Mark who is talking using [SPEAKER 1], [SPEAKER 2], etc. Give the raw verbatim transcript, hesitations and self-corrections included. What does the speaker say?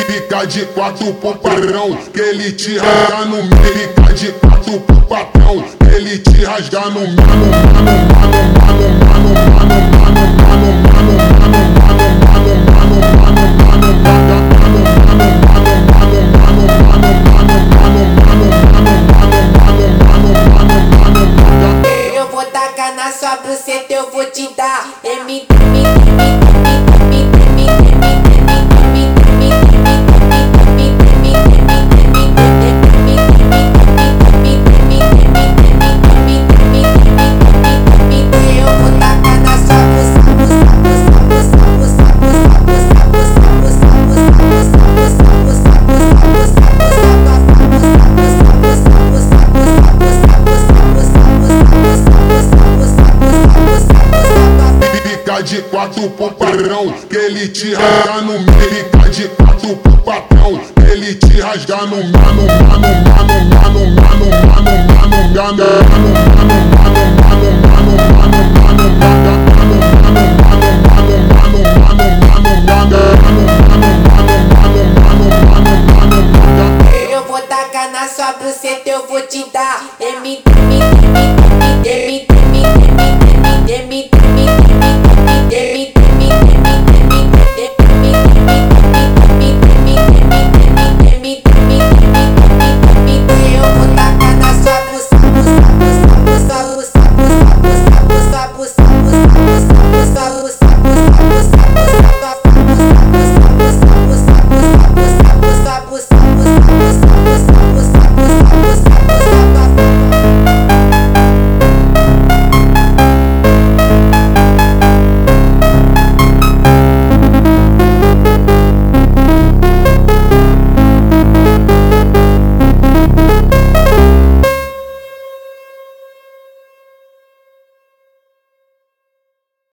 [SPEAKER 1] Fica de quatro pro patrão, que ele te rasga no meio. Fica de quatro pro patrão, que ele te rasga no meio.
[SPEAKER 2] Eu vou tacar na sua buceta, eu vou te dar M.
[SPEAKER 1] Fica de quatro pro patrão, que ele te rasga no meio. Fica de quatro pro patrão, que ele te rasga no meio. Mano, mano, mano, mano, mano, mano, mano, mano,
[SPEAKER 2] Eu vou tacar na sua buceta, eu vou te dar M.